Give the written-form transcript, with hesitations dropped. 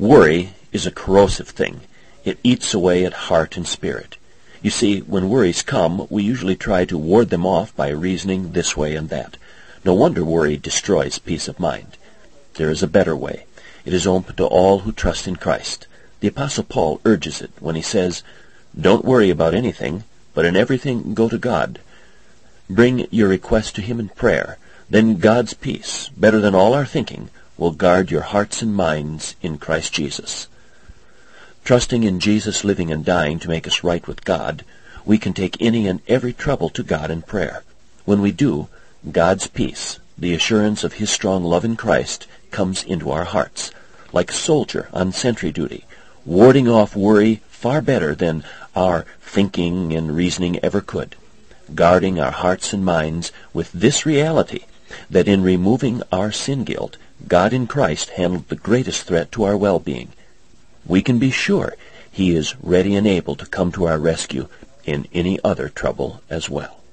Worry is a corrosive thing. It eats away at heart and spirit. You see, when worries come, we usually try to ward them off by reasoning this way and that. No wonder worry destroys peace of mind. There is a better way. It is open to all who trust in Christ. The Apostle Paul urges it when he says, "Don't worry about anything, but in everything go to God. Bring your request to Him in prayer. Then God's peace, better than all our thinking, will guard your hearts and minds in Christ Jesus." Trusting in Jesus living and dying to make us right with God, we can take any and every trouble to God in prayer. When we do, God's peace, the assurance of His strong love in Christ, comes into our hearts, like a soldier on sentry duty, warding off worry far better than our thinking and reasoning ever could, guarding our hearts and minds with this reality, that in removing our sin guilt, God in Christ handled the greatest threat to our well-being. We can be sure He is ready and able to come to our rescue in any other trouble as well.